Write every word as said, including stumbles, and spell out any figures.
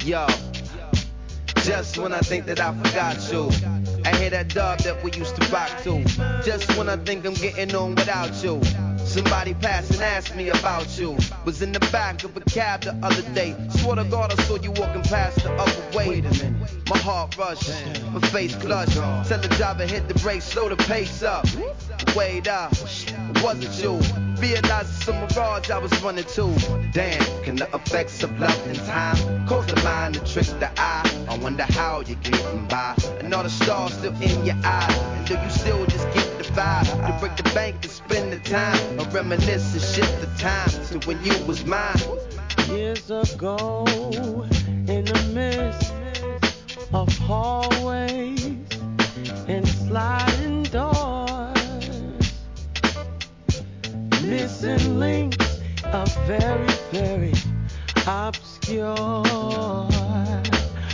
Yo, just when I think that I forgot you, I hear that dub that we used to rock to. Just when I think I'm getting on without you, somebody passed and asked me about you. Was in the back of a cab the other day. Swear to God I saw you walking past the other way. Wait a minute. My heart rushed, my face flushed. Tell the driver hit the brakes, slow the pace up. Wait up, it wasn't you. Realized it's a mirage I was running to. Damn, can the effects of love and time cause the mind to trick the eye? I wonder how you're getting by, and all the stars still in your eyes. And do you still just get the vibe to break the bank and spend the time, or reminisce and shift the time to when you was mine? Years ago, in the midst of hallways and sliding doors, missing links are very, very obscure.